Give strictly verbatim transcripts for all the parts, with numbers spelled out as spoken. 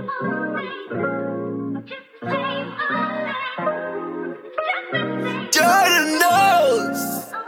Jordan knows.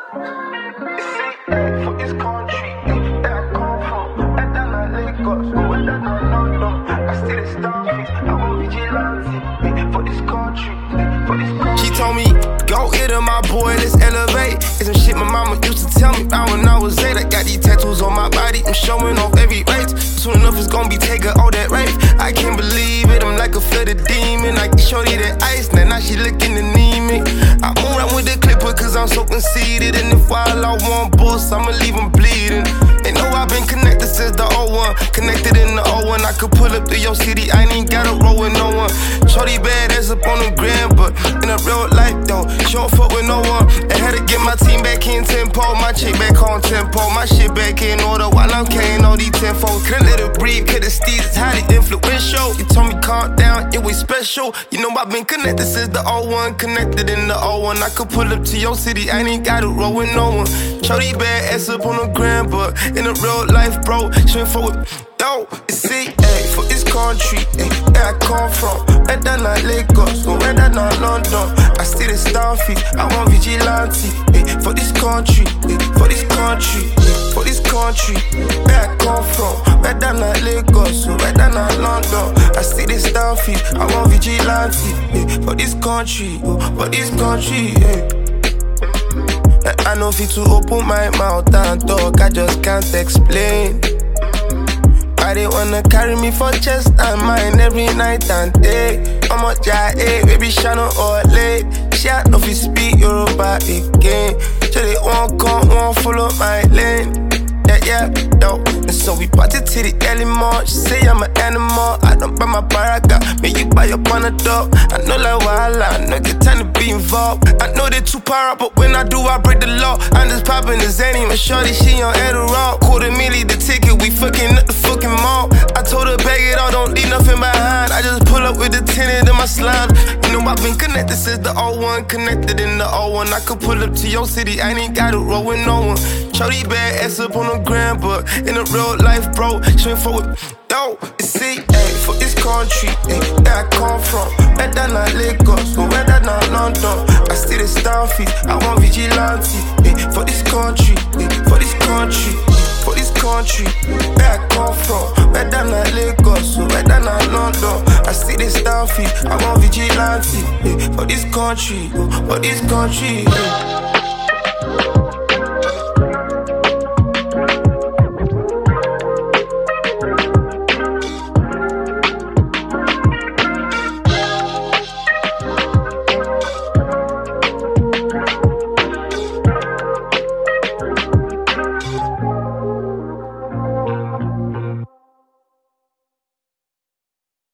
For this country that I come from, and then I Lagos, and then I London. I still a starfish, I want vigilante. For this country, for this country. She told me, go hit her, my boy, let's elevate. It's some shit my mama used to tell me about when I was eight. I got these tattoos on my body, I'm showing off every race. Soon enough it's gonna be taking all that rape. I can't believe it, I'm like a flooded demon. Like shorty that ice, now, now she looking anemic. I move around with the clipper cause I'm so conceited. And if while I want boss, I'ma leave them bleeding. They know I've been connected since the oh one. Connected in the oh one, I could pull up to your city, I ain't even gotta roll with no one. Shorty bad ass up on the gram, but in a real life though, she don't fuck with no one. I had to get my team back in tempo, my chick back on tempo, my shit back in order while I'm carrying all these tenfold. Couldn't let her breathe, cause the steez is highly influential. You told me calm down, it was special. You know I've been connected since the oh one, connected in the oh one. I could pull up to your city, I ain't gotta roll with no one. Shorty bad ass up on the gram, but in a real life, bro, she ain't fuck with no. You see, ayy, for this country, ayy, where I come from, better not Lagos, no better not London. I still a starfish, I want vigilante, ayy, for this country, ayy, for this country, ayy, for this country, where I come from, better not Lagos, no better not London. I still a starfish, I want vigilante, ayy, for this country, for this country, ayy. I know fit to open my mouth and talk, I just can't explain. Why they wanna carry me for chest and mine every night and day? I'm a giant, baby, Shannon or late. She had no fit speak Yoruba again. So they won't come, won't follow my lane. Yeah, yeah, yo. And so we party till the early morning. She say I'm an animal, I don't buy my paraga. Make you buy your panadol. I know like Wahala, I know get time to be involved. I know they too para, but when I do, I break the law. I'm just popping the Zanny, my shorty, she on Adderall. Quarter milli the ticket, we fucking at the fucking mall. I told her bag it all, don't leave nothing behind. I just pull up with the tenant in my slime. You know I've been connected since the oh one, connected in the oh one. I could pull up to your city, I ain't gotta roll with no one. Shorty bad ass up on the gram, but in a real life, bro, she ain't fuck with no. You see, ayy, for this country, ayy, where I come from, better not Lagos, no better not London. I still a starfish, I want vigilante, ayy, for this country, ayy, for this country, ayy, for this country, where I come from, better not Lagos, no better not London. I still a starfish, I want vigilante, ayy, for this country, for this country, ayy.